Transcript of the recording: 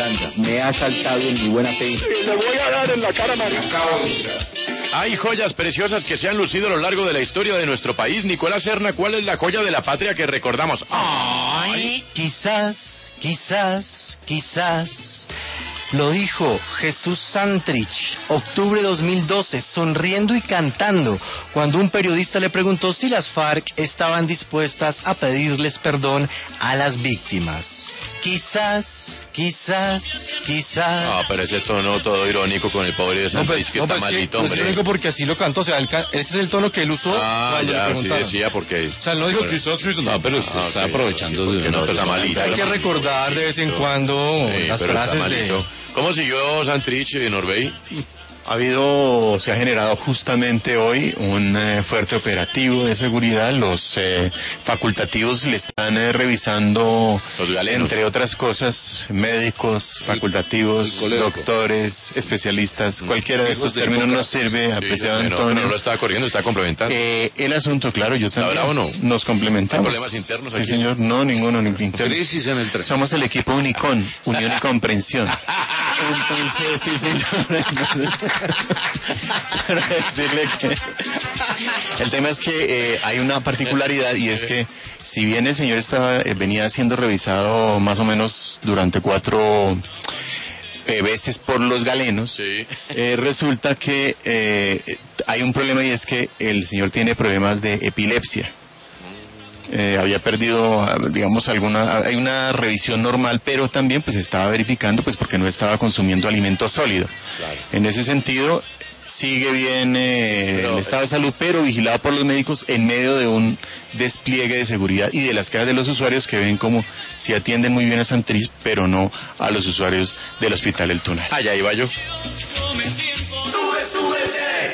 Holanda. Me ha asaltado en mi buena fe. Le voy a dar en la cara, María. Hay joyas preciosas que se han lucido a lo largo de la historia de nuestro país. Nicolás Serna, ¿cuál es la joya de la patria que recordamos? Ay, quizás, lo dijo Jesús Santrich, octubre 2012, sonriendo y cantando, cuando un periodista le preguntó si las FARC estaban dispuestas a pedirles perdón a las víctimas. Quizás. Ah, pero ese tono todo irónico con el pobre de Santrich, que está malito, hombre. Es irónico porque así lo cantó, o sea, ese es el tono que él usó. Ya, sí decía, porque... O sea, él no dijo quizás. No, pero usted está aprovechando de no, está malito. Hay que recordar de vez en cuando las frases de... ¿Cómo siguió Santrich en Norbey? Se ha generado justamente hoy un fuerte operativo de seguridad. Los facultativos le están revisando, entre otras cosas, médicos, facultativos, doctores, especialistas, cualquiera de esos términos nos sirve, apreciado Antonio. No lo estaba corriendo, estaba complementando. El asunto, claro, yo también. ¿Está bravo o no? Nos complementamos. ¿Hay problemas internos aquí? Sí, señor, no, ninguno, ningún interno. Crisis en el tren. Somos el equipo Unicon, Unión y Comprensión. Entonces, sí, señor. Quiero decirle que el tema es que hay una particularidad, y es que si bien el señor venía siendo revisado más o menos durante 4 veces por los galenos, sí. Resulta que hay un problema, y es que el señor tiene problemas de epilepsia. Había perdido, digamos, hay una revisión normal, pero también pues estaba verificando, pues porque no estaba consumiendo alimento sólido. Claro. En ese sentido, sigue bien el estado de salud, pero vigilado por los médicos en medio de un despliegue de seguridad y de las quejas de los usuarios, que ven como si atienden muy bien a Santrich, pero no a los usuarios del Hospital El Tunal. Allá iba yo.